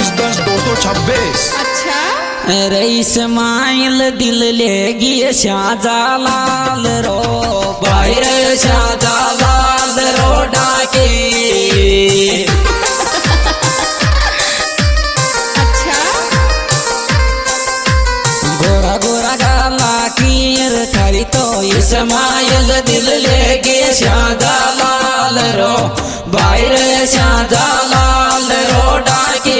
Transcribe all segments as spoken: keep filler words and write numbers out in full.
दस दस दो सौ छब्बीस। अच्छा अरे इस्माइल दिल लेगी शाहजालाल रो बाहर शाहजालाल रो डाके। अच्छा गोरा गोरा गाला कीर थारी तो इस्माइल दिल लेगी शाहजालाल रो बाहर शाहजालाल रो डाके।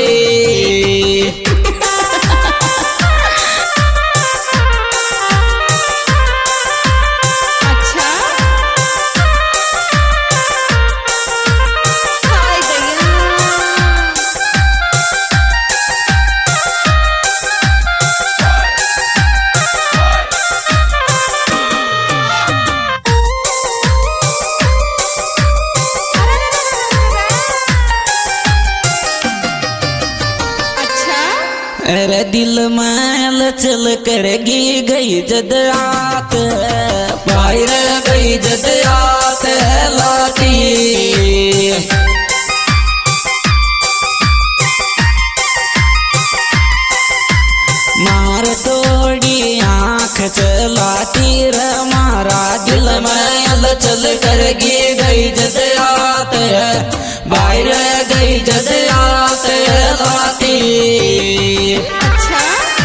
अरे दिल मैल चल करेगी गई जद आत बाहर गई जद आत लाती। मार तोड़ी आँख चलाती रे मारा दिल मैल चल करेगी गई जद आत बाहर गई जद आत लाती। अच्छा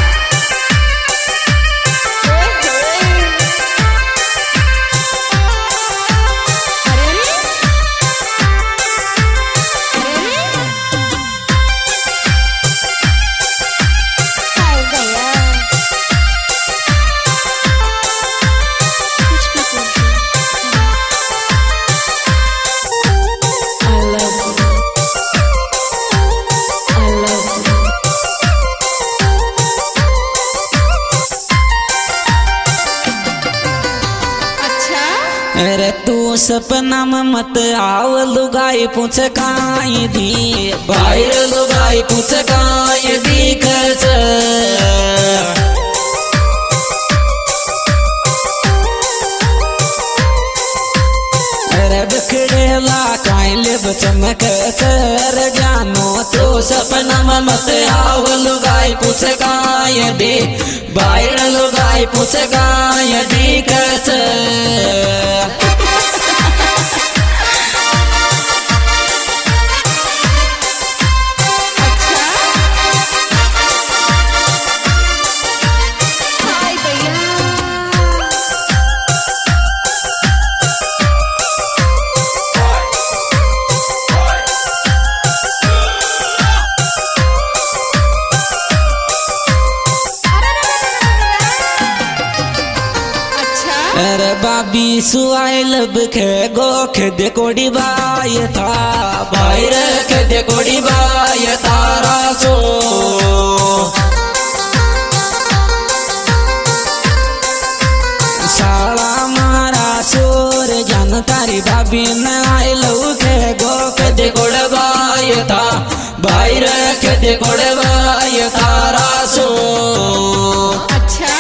अरे तू सपना में मत आव लुगाई पूछ काई दी बाहर लुगाई पूछ काई दी खर्च। अरे बिखड़ेला काई लिब चमक चर जानो तू सपना में मत आव लुगाई पूछ काई दी बाहर लुगाई पूछ काई दी खर्च। अरे बाबी सुआई लब खे गो खेदे कोड़ी बाय था बाहर खेदे कोड़ी बाय तारा सो। साला मारा सोर जान तारी बाबी न आई लब खे गो खेदे कोड़ बाय था बाहर खेदे कोड़ बाय तारा सो। अच्छा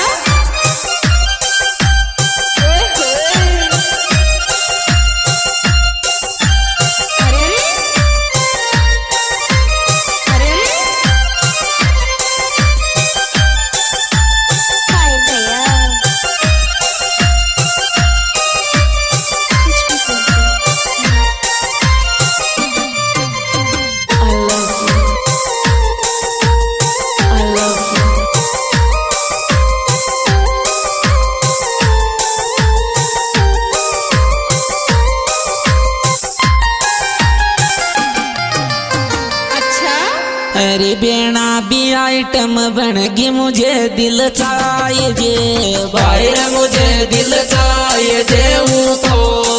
अरे बेना भी आइटम बनगी मुझे दिल चाहिए बाहर मुझे दिल चाहिए देऊ तो।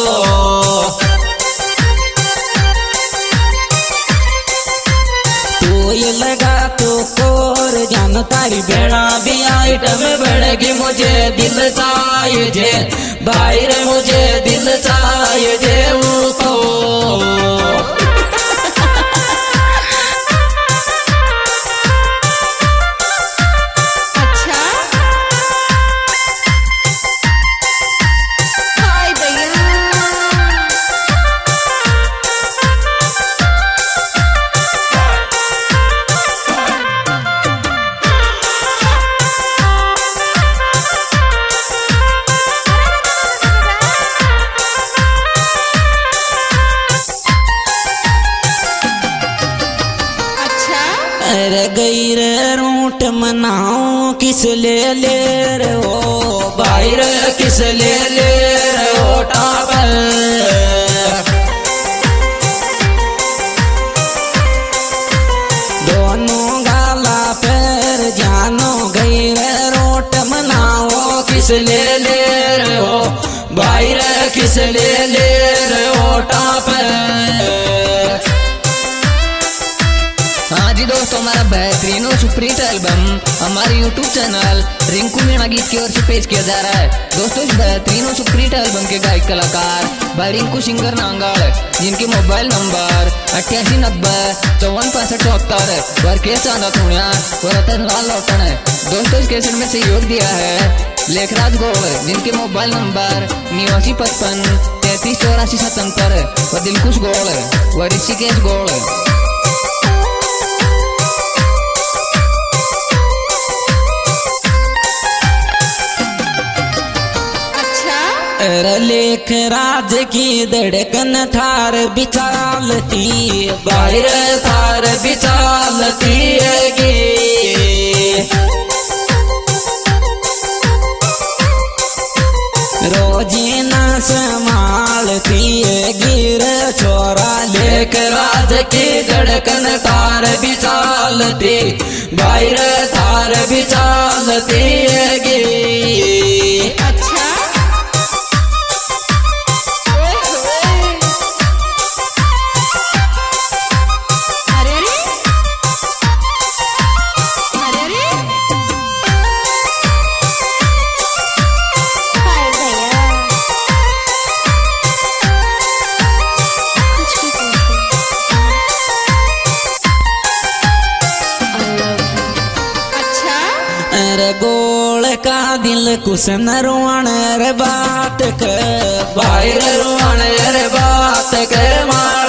तू ये लगा तो कोर जान तारी बेना भी आइटम बनगी मुझे दिल चाहिए बाहर मुझे दिल चाहिए देऊ तो। अरे गैर रूट मनाओ किस ले ले रे ओ बाहर किस ले ले रे ओ टाबर दोनों गाला पर जानो गैर रूट मनाओ किस ले ले रे ओ बाहर किस ले ले रे ओ टापर। हाँ जी दोस्तों, हमारा बेहतरीन और सुपरहिट एल्बम हमारे यूट्यूब चैनल रिंकू मीणा गीत की ओर से पेश किया जा रहा है। दोस्तों, इस बेहतरीन और सुपरहिट एल्बम के गायक कलाकार भाई रिंकू सिंगर नांगल, जिनके मोबाइल नंबर अट्ठासी नब्बे चौवन पैंसठ चौहत्तर वर के चांदा थुणिया और रतन लाल लौटन है। दोस्तों, इस कैसेट में सहयोग दिया है लेखराज गोल, जिनके मोबाइल नंबर निवासी पचपन तैतीस चौरासी सतहत्तर व दिलकुश गोल व ऋषिकेश गोल। लेख राज की धड़कन थार बिचालती बाहर थार बिचालती गे रोजीना संभालती गिर छोरा लेख राज की धड़कन थार बिचालती बाहर थार बिचालती गे। गोल का दिल कुछ न रुआण रे बात कर बाहर रुआण रे बात कर मार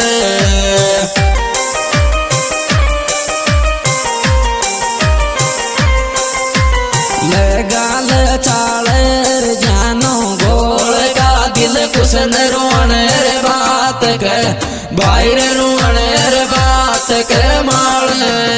लगाल चाल जानो गोल का दिल कुछ न रुआण रे बात कर बाहर रुआण रे बात कर मार।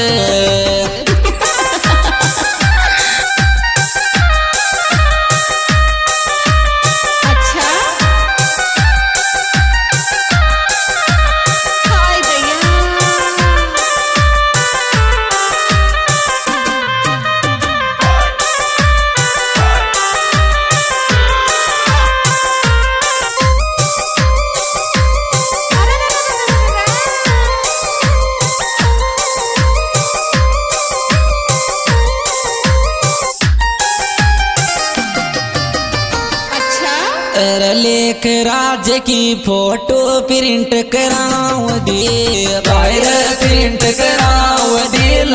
लेख राज की फोटो प्रिंट कराऊं दे बाहर प्रिंट कराऊं दिल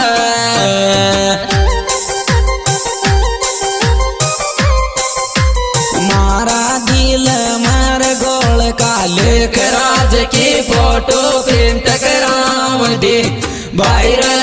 मारा दिल मार गोल का लेख राज की फोटो प्रिंट कराऊं दे बाहर